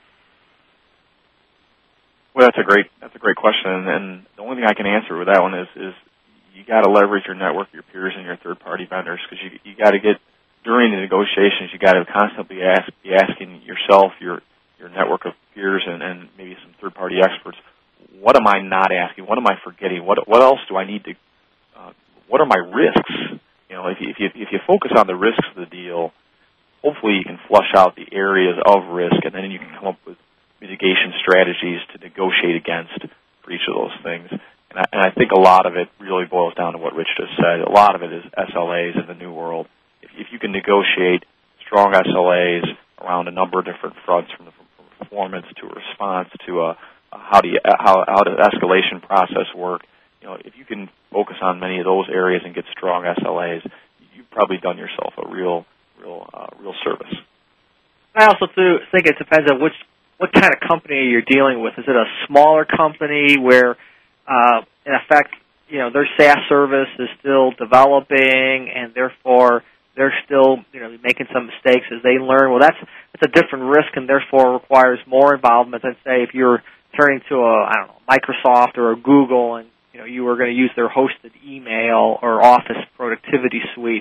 Well, that's a great that's a great question, and the only thing I can answer with that one is is you got to leverage your network, your peers, and your third party vendors, because you you got to get during the negotiations, you got to constantly ask be asking yourself, your your network of peers, and, and maybe some third party experts, what am I not asking? What am I forgetting? What what else do I need to? Uh, what are my risks? You know, if you, if you if you focus on the risks of the deal, hopefully you can flush out the areas of risk, and then you can come up with mitigation strategies to negotiate against for each of those things. And I, and I think a lot of it really boils down to what Rich just said. A lot of it is S L As in the new world. If, if you can negotiate strong S L As around a number of different fronts, from, the, from performance to a response to a, a how do you, how how does escalation process work, you know, if you can focus on many of those areas and get strong S L As, you've probably done yourself a real real uh, real service. I also too think it depends on which what kind of company you're dealing with. Is it a smaller company where, uh, in effect, you know, their SaaS service is still developing, and therefore they're still, you know, making some mistakes as they learn? Well, that's that's a different risk, and therefore requires more involvement than, say, if you're turning to a I don't know Microsoft or a Google, and you know you were going to use their hosted email or Office productivity suite.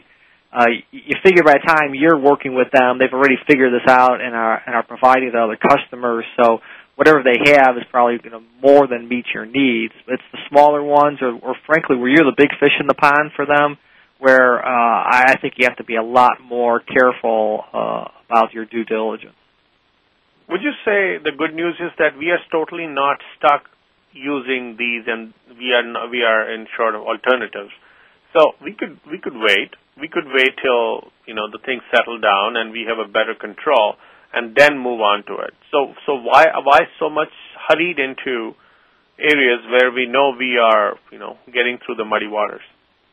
uh, you figure by the time you're working with them, they've already figured this out and are, and are providing it to other customers. So whatever they have is probably going to more than meet your needs. It's the smaller ones, or, or frankly, where you're the big fish in the pond for them, where uh, I think you have to be a lot more careful uh, about your due diligence. Would you say the good news is that we are totally not stuck using these, and we are not, we are in short of alternatives? So we could we could wait. We could wait till, you know, the things settle down and we have a better control, and then move on to it. So so why why so much hurried into areas where we know we are, you know, getting through the muddy waters?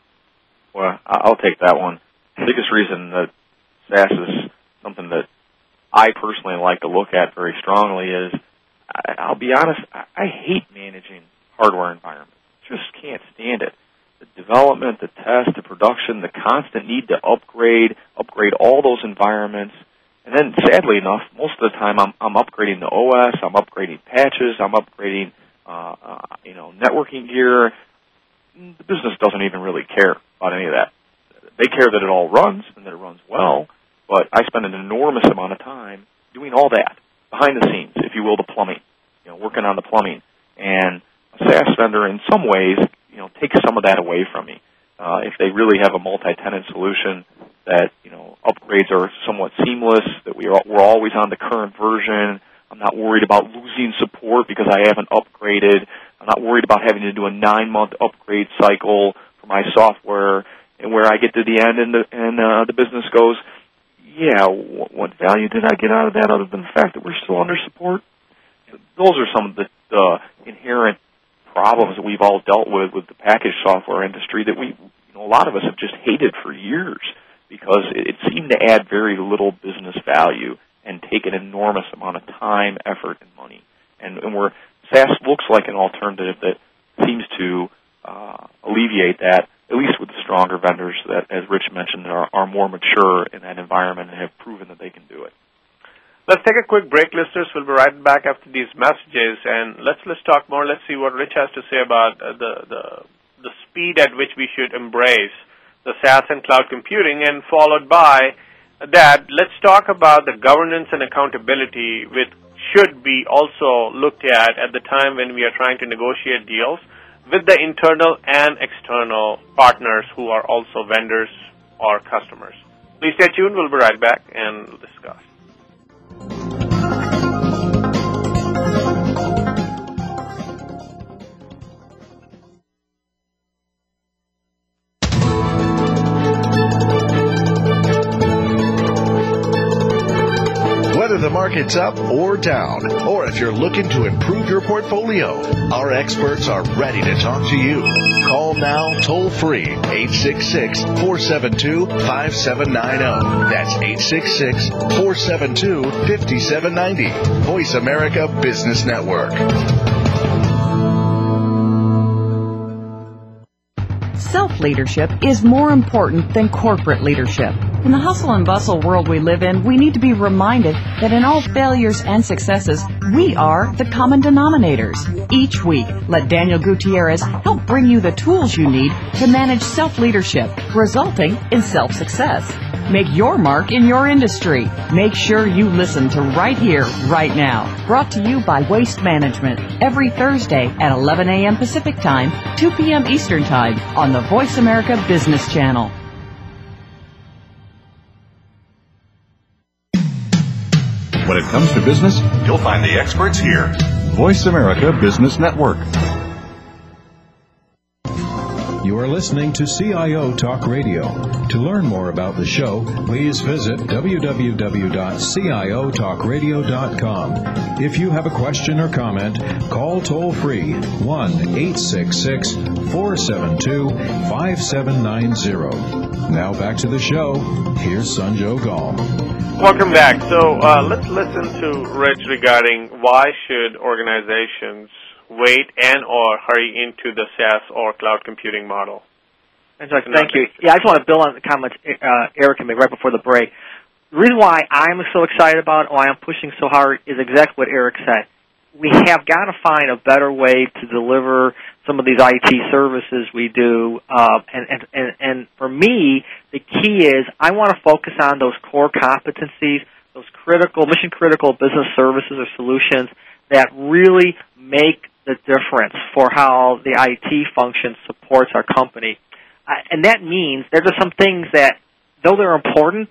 Well, I'll take that one. The biggest reason that SaaS is something that I personally like to look at very strongly is, I'll be honest, I hate managing hardware environments. Just can't stand it. The development, the test, the production, the constant need to upgrade, upgrade all those environments. And then, sadly enough, most of the time I'm, I'm upgrading the O S, I'm upgrading patches, I'm upgrading, uh, uh, you know, networking gear. The business doesn't even really care about any of that. They care that it all runs and that it runs well, but I spend an enormous amount of time doing all that, behind the scenes, if you will, the plumbing, you know, working on the plumbing. And a SaaS vendor, in some ways, you know, takes some of that away from me. Uh, if they really have a multi-tenant solution that, you know, upgrades are somewhat seamless, that we are, we're always on the current version, I'm not worried about losing support because I haven't upgraded, I'm not worried about having to do a nine-month upgrade cycle for my software, and where I get to the end and the, and, uh, the business goes, yeah, what, what value did I get out of that other than the fact that we're still under support? Those are some of the uh, inherent problems that we've all dealt with with the packaged software industry that we, you know, a lot of us have just hated for years because it, it seemed to add very little business value and take an enormous amount of time, effort, and money. And, and where SaaS looks like an alternative that seems to uh, alleviate that, at least with the stronger vendors that, as Rich mentioned, are, are more mature in that environment and have proven that they can do it. Let's take a quick break, listeners. We'll be right back after these messages, and let's let's talk more. Let's see what Rich has to say about uh, the, the the speed at which we should embrace the SaaS and cloud computing, and followed by that, let's talk about the governance and accountability, which should be also looked at at the time when we are trying to negotiate deals with the internal and external partners who are also vendors or customers. Please stay tuned. We'll be right back and we'll discuss. Whether the market's up or down, or if you're looking to improve your portfolio, our experts are ready to talk to you. Call now toll free, eight six six, four seven two, five seven nine zero. That's eight six six, four seven two, five seven nine zero. Voice America Business Network. Self-leadership is more important than corporate leadership. In the hustle and bustle world we live in, we need to be reminded that in all failures and successes, we are the common denominators. Each week, let Daniel Gutierrez help bring you the tools you need to manage self-leadership, resulting in self-success. Make your mark in your industry. Make sure you listen to Right Here, Right Now. Brought to you by Waste Management every Thursday at eleven a.m. Pacific Time, two p.m. Eastern Time on the Voice America Business Channel. When it comes to business, You'll find the experts here. Voice America Business Network. You are listening to C I O Talk Radio. To learn more about the show, please visit w w w dot c i o talk radio dot com. If you have a question or comment, call toll-free one eight six six, four seven two, five seven nine zero. Now back to the show. Here's Sanjog Gall. Welcome back. So uh, let's listen to Rich regarding why should organizations wait and or hurry into the SaaS or cloud computing model. Thank you. Yeah, I just want to build on the comments uh, Eric made right before the break. The reason why I'm so excited about it, why I'm pushing so hard, is exactly what Eric said. We have got to find a better way to deliver some of these I T services we do, uh, and, and, and, and for me, The key is I want to focus on those core competencies, those critical, mission-critical business services or solutions that really make the difference for how the I T function supports our company. Uh, and that means there are some things that, though they're important,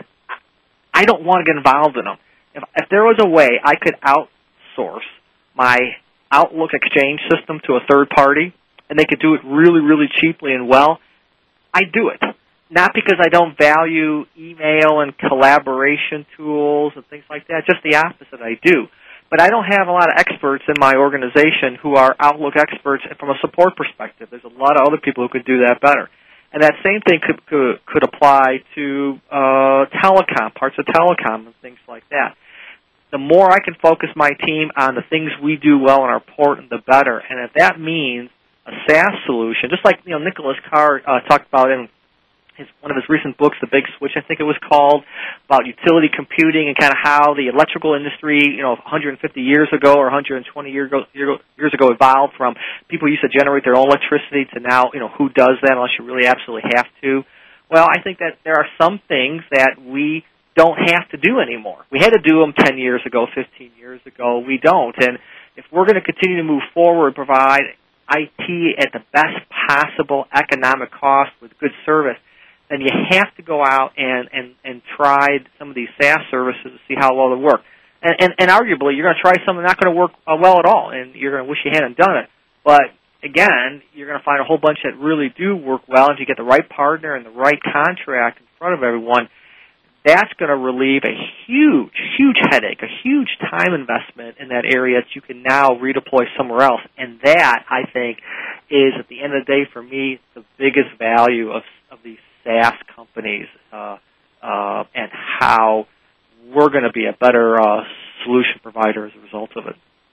I don't want to get involved in them. If, if there was a way I could outsource my Outlook Exchange system to a third party, and they could do it really, really cheaply and well, I'd do it. Not because I don't value email and collaboration tools and things like that, just the opposite, I do. But I don't have a lot of experts in my organization who are Outlook experts from a support perspective. There's a lot of other people who could do that better. And that same thing could could, could apply to uh, telecom, parts of telecom and things like that. The more I can focus my team on the things we do well and are important, the better. And if that means a SaaS solution, just like you know Nicholas Carr uh, talked about in his, one of his recent books, The Big Switch, I think it was called, about utility computing and kind of how the electrical industry, you know, one hundred fifty years ago or one hundred twenty years ago, years ago evolved from people used to generate their own electricity to now, you know, who does that unless you really absolutely have to. Well, I think that there are some things that we don't have to do anymore. We had to do them ten years ago, fifteen years ago. We don't. And if we're going to continue to move forward, provide I T at the best possible economic cost with good service, then you have to go out and, and, and try some of these SaaS services to see how well they work. And, and, and arguably, you're going to try something that's not going to work uh, well at all, and you're going to wish you hadn't done it. But, again, you're going to find a whole bunch that really do work well, and if you get the right partner and the right contract in front of everyone, that's going to relieve a huge, huge headache, a huge time investment in that area that you can now redeploy somewhere else. And that, I think, is, at the end of the day, for me, the biggest value of, of these SaaS companies uh, uh, and how we're going to be a better uh, solution provider as a result of it.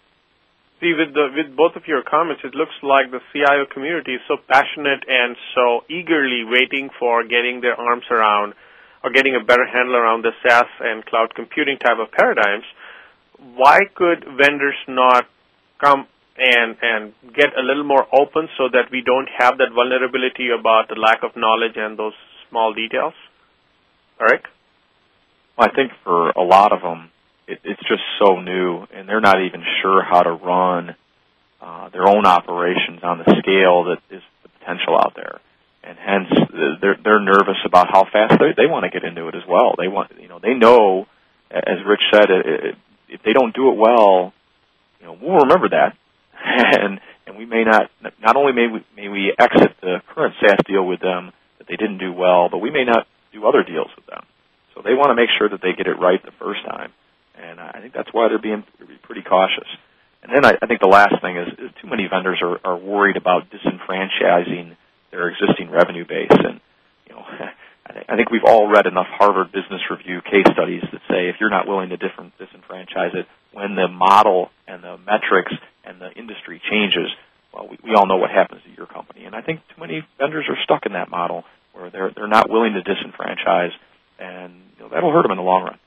See, with, the, with both of your comments, it looks like the C I O community is so passionate and so eagerly waiting for getting their arms around or getting a better handle around the SaaS and cloud computing type of paradigms. Why could vendors not come and and get a little more open so that we don't have that vulnerability about the lack of knowledge and those small details? Eric? Well, I think for a lot of them, it, it's just so new, and they're not even sure how to run uh, their own operations on the scale that is the potential out there. And hence, they're they're nervous about how fast they they want to get into it as well. They want, you know, they know, as Rich said, it, it, if they don't do it well, you know, we'll remember that, and and we may not. Not only may we may we exit the current SaaS deal with them that they didn't do well, but we may not do other deals with them. So they want to make sure that they get it right the first time, and I think that's why they're being pretty cautious. And then I, I think the last thing is, is too many vendors are, are worried about disenfranchising their existing revenue base. And, you know, I, th- I think we've all read enough Harvard Business Review case studies that say if you're not willing to different, disenfranchise it, when the model and the metrics and the industry changes, well, we, we all know what happens to your company. And I think too many vendors are stuck in that model where they're they're not willing to disenfranchise, and you know, that'll hurt them in the long run.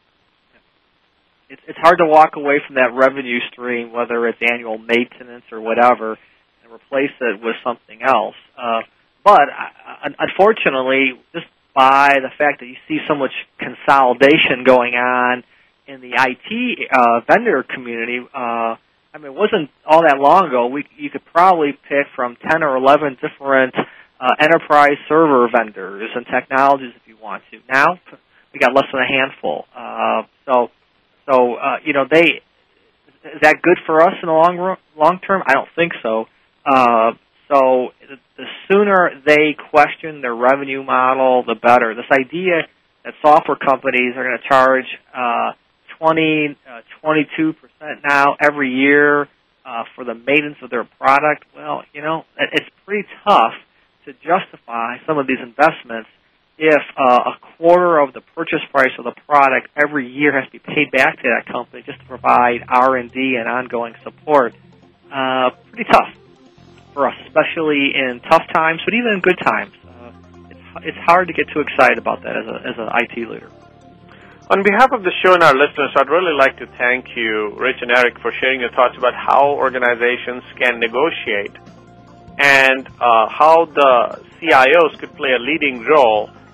It's, it's hard to walk away from that revenue stream, whether it's annual maintenance or whatever, and replace it with something else. Uh, but uh, unfortunately, just by the fact that you see so much consolidation going on in the I T uh, vendor community, uh, I mean, it wasn't all that long ago. We you could probably pick from ten or eleven different uh, enterprise server vendors and technologies if you want to. Now we got less than a handful. Uh, so, so uh, you know, they is that good for us in the long long term? I don't think so. Uh, so the sooner they question their revenue model, the better. This idea that software companies are going to charge uh, twenty, uh, twenty-two percent now every year uh, for the maintenance of their product, well, you know, it's pretty tough to justify some of these investments if uh, a quarter of the purchase price of the product every year has to be paid back to that company just to provide R and D and ongoing support. Uh, pretty tough for us, especially in tough times, but even in good times. Uh, it's, it's hard to get too excited about that as, a, as an I T leader. On behalf of the show and our listeners, I'd really like to thank you, Rich and Eric, for sharing your thoughts about how organizations can negotiate and uh, how the C I Os could play a leading role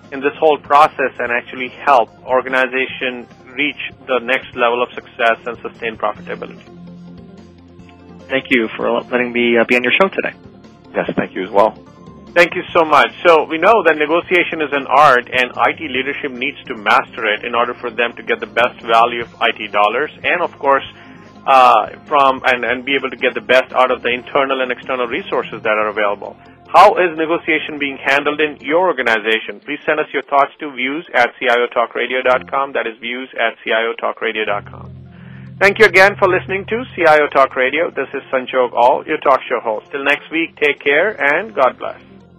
in this whole process and actually help organization reach the next level of success and sustain profitability. Thank you for letting me uh, be on your show today. Yes, thank you as well. Thank you so much. So we know that negotiation is an art, and I T leadership needs to master it in order for them to get the best value of I T dollars, and of course, uh, from and, and be able to get the best out of the internal and external resources that are available. How is negotiation being handled in your organization? Please send us your thoughts to views at C I O talk radio dot com. That is views at C I O talk radio dot com. Thank you again for listening to C I O Talk Radio. This is Sanjog Aul, your talk show host. Till next week, take care and God bless.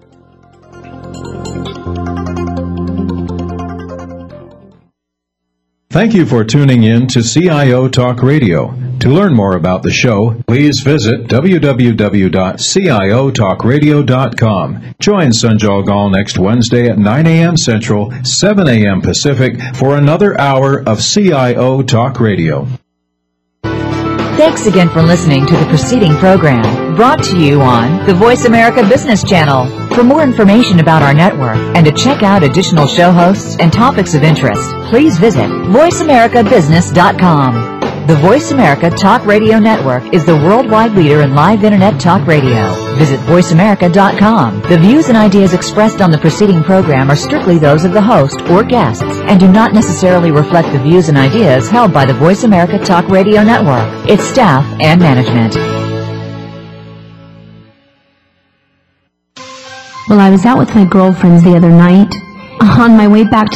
Thank you for tuning in to C I O Talk Radio. To learn more about the show, please visit w w w dot c i o talk radio dot com. Join Sanjog Aul next Wednesday at nine a.m. Central, seven a.m. Pacific for another hour of C I O Talk Radio. Thanks again for listening to the preceding program, brought to you on the Voice America Business Channel. For more information about our network and to check out additional show hosts and topics of interest, please visit voice america business dot com. The Voice America Talk Radio Network is the worldwide leader in live Internet talk radio. Visit voice america dot com. The views and ideas expressed on the preceding program are strictly those of the host or guests and do not necessarily reflect the views and ideas held by the Voice America Talk Radio Network, its staff, and management. Well, I was out with my girlfriends the other night. On my way back to